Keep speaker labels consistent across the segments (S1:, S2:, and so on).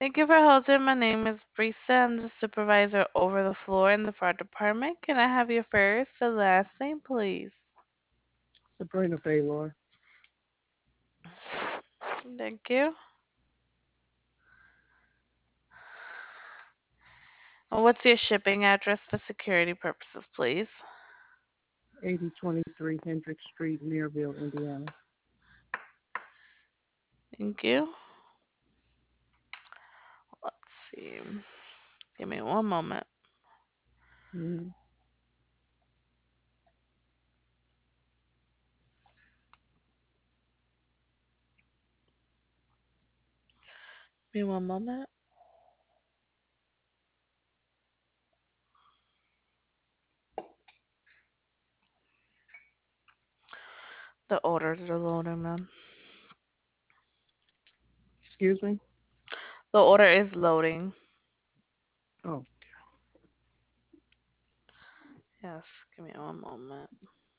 S1: Thank you for holding. My name is Brisa. I'm the supervisor over the floor in the fraud department. Can I have your first and last name, please?
S2: Sabrina Baylor,
S1: Thank you. And what's your shipping address for security purposes, please?
S2: 8023 Hendrick Street, Nearville, Indiana.
S1: Thank you. Let's see. Give me one moment.
S2: Mm-hmm.
S1: Give me one moment. The orders are loading, man.
S2: Excuse me?
S1: The order is loading.
S2: Oh,
S1: Yes, give me one moment.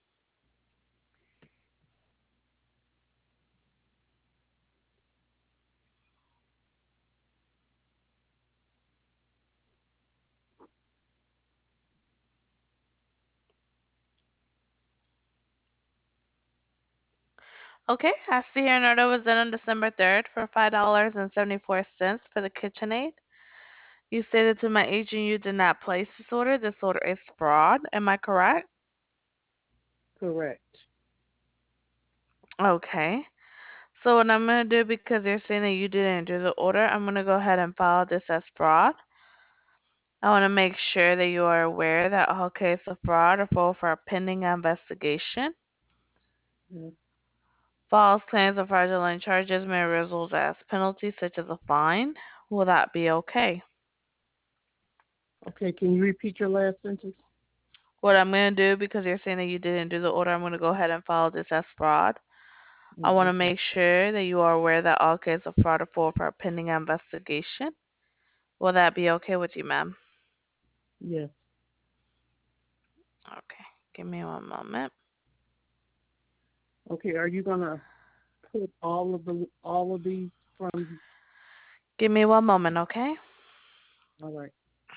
S1: Okay, I see here an order was done on December 3rd for $5.74 for the KitchenAid. You stated to my agent you did not place this order. This order is fraud. Am I correct?
S2: correct.
S1: Okay. So what I'm gonna do, because you're saying that you didn't do the order, I'm gonna go ahead and file this as fraud. I want to make sure that you are aware that all cases of fraud are full for a pending investigation.
S2: Mm.
S1: False claims or fraudulent charges may result as penalties such as a fine. Will that be okay?
S2: Okay, can you repeat your last sentence?
S1: What I'm going to do, because you're saying that you didn't do the order, I'm going to go ahead and file this as fraud. I want to
S2: Okay.
S1: make sure that you are aware that all cases of fraud are full for a pending investigation. Will that be okay with you, ma'am?
S2: Yes.
S1: Okay, give me one moment.
S2: Okay, are you gonna put all of these from?
S1: Give me one moment, okay?
S2: All right.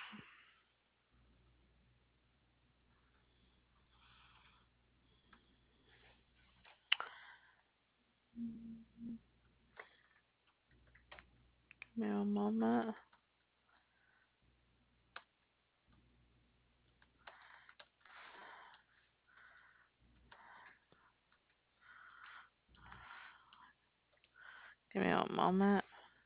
S1: Give me one moment. Give me one moment.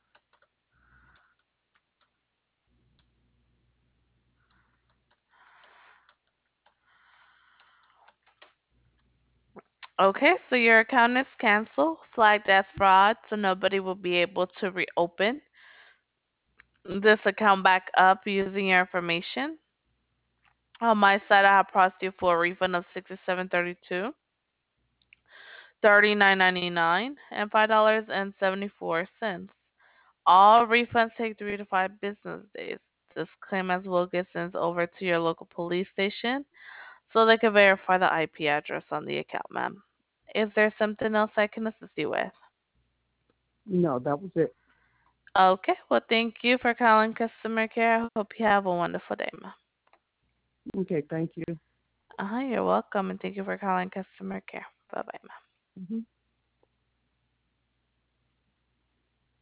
S1: Okay, so your account is canceled, flagged as fraud, so nobody will be able to reopen this account back up using your information. On my side, I have processed you for a refund of 67.32, 39.99, and $5.74. All refunds take 3 to 5 business days. This claim as well gets sent over to your local police station so they can verify the IP address on the account, ma'am. Is there something else I can assist you with?
S2: No, that was it.
S1: Okay, well, thank you for calling customer care. I hope you have a wonderful day, ma'am.
S2: Okay, thank you.
S1: You're welcome, and thank you for calling customer care. Bye bye, ma'am.
S2: Hmm.